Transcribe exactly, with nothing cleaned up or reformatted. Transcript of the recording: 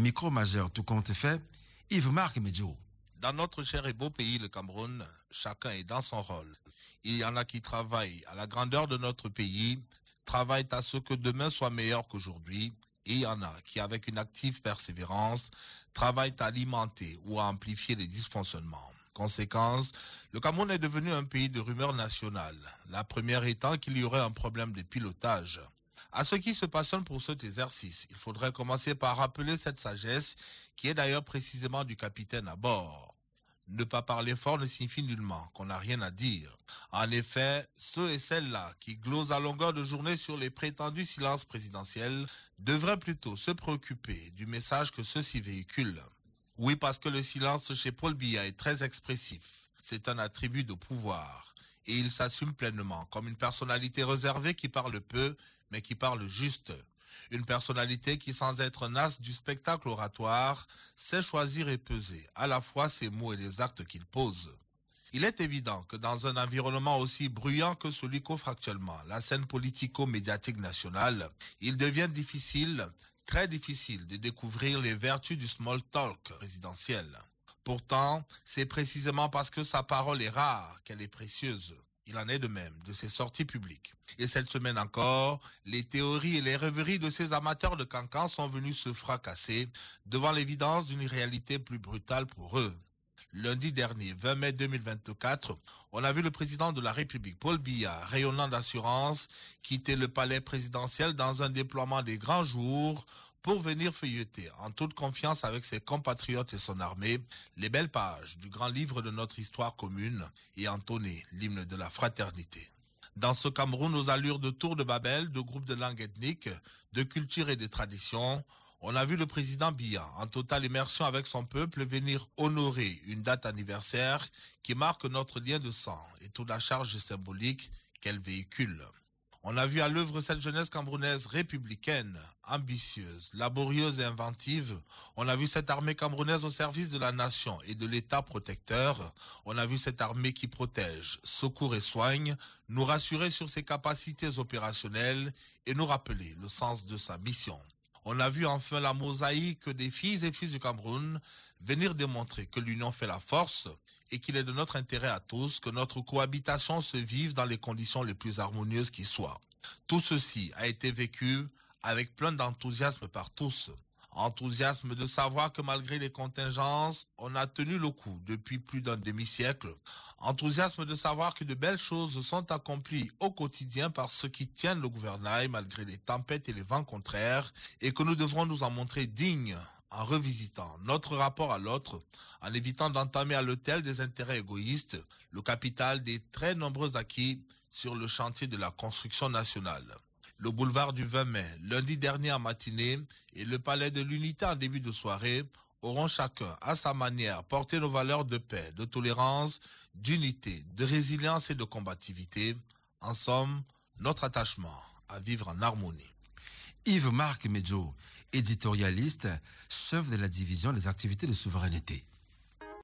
micro-majeur tout compte fait, Yves-Marc Medjo. Dans notre cher et beau pays, le Cameroun, chacun est dans son rôle. Il y en a qui travaillent à la grandeur de notre pays, travaillent à ce que demain soit meilleur qu'aujourd'hui, et il y en a qui, avec une active persévérance, travaillent à alimenter ou à amplifier les dysfonctionnements. Conséquence, le Cameroun est devenu un pays de rumeurs nationales, la première étant qu'il y aurait un problème de pilotage. À ceux qui se passionnent pour cet exercice, il faudrait commencer par rappeler cette sagesse qui est d'ailleurs précisément du capitaine à bord. Ne pas parler fort ne signifie nullement qu'on n'a rien à dire. En effet, ceux et celles-là qui glosent à longueur de journée sur les prétendus silences présidentiels devraient plutôt se préoccuper du message que ceux-ci véhiculent. Oui, parce que le silence chez Paul Biya est très expressif. C'est un attribut de pouvoir. Et il s'assume pleinement comme une personnalité réservée qui parle peu, mais qui parle juste. Une personnalité qui, sans être un as du spectacle oratoire, sait choisir et peser à la fois ses mots et les actes qu'il pose. Il est évident que dans un environnement aussi bruyant que celui qu'offre actuellement la scène politico-médiatique nationale, il devient difficile, très difficile, de découvrir les vertus du small talk présidentiel. Pourtant, c'est précisément parce que sa parole est rare qu'elle est précieuse. Il en est de même de ses sorties publiques. Et cette semaine encore, les théories et les rêveries de ces amateurs de cancan sont venus se fracasser devant l'évidence d'une réalité plus brutale pour eux. Lundi dernier, vingt mai deux mille vingt-quatre, on a vu le président de la République, Paul Biya, rayonnant d'assurance, quitter le palais présidentiel dans un déploiement des grands jours pour venir feuilleter en toute confiance avec ses compatriotes et son armée les belles pages du grand livre de notre histoire commune et entonner l'hymne de la fraternité. Dans ce Cameroun aux allures de tour de Babel, de groupes de langues ethniques, de culture et de traditions, on a vu le président Biya, en totale immersion avec son peuple, venir honorer une date anniversaire qui marque notre lien de sang et toute la charge symbolique qu'elle véhicule. On a vu à l'œuvre cette jeunesse camerounaise républicaine, ambitieuse, laborieuse et inventive. On a vu cette armée camerounaise au service de la nation et de l'État protecteur. On a vu cette armée qui protège, secourt et soigne, nous rassurer sur ses capacités opérationnelles et nous rappeler le sens de sa mission. On a vu enfin la mosaïque des filles et fils du Cameroun venir démontrer que l'union fait la force et qu'il est de notre intérêt à tous que notre cohabitation se vive dans les conditions les plus harmonieuses qui soient. Tout ceci a été vécu avec plein d'enthousiasme par tous. Enthousiasme de savoir que malgré les contingences, on a tenu le coup depuis plus d'un demi-siècle. Enthousiasme de savoir que de belles choses sont accomplies au quotidien par ceux qui tiennent le gouvernail malgré les tempêtes et les vents contraires et que nous devrons nous en montrer dignes en revisitant notre rapport à l'autre, en évitant d'entamer à l'autel des intérêts égoïstes, le capital des très nombreux acquis sur le chantier de la construction nationale. Le boulevard du vingt mai, lundi dernier en matinée, et le palais de l'Unité en début de soirée auront chacun, à sa manière, porté nos valeurs de paix, de tolérance, d'unité, de résilience et de combativité. En somme, notre attachement à vivre en harmonie. Yves-Marc Medjo, éditorialiste, chef de la division des activités de souveraineté.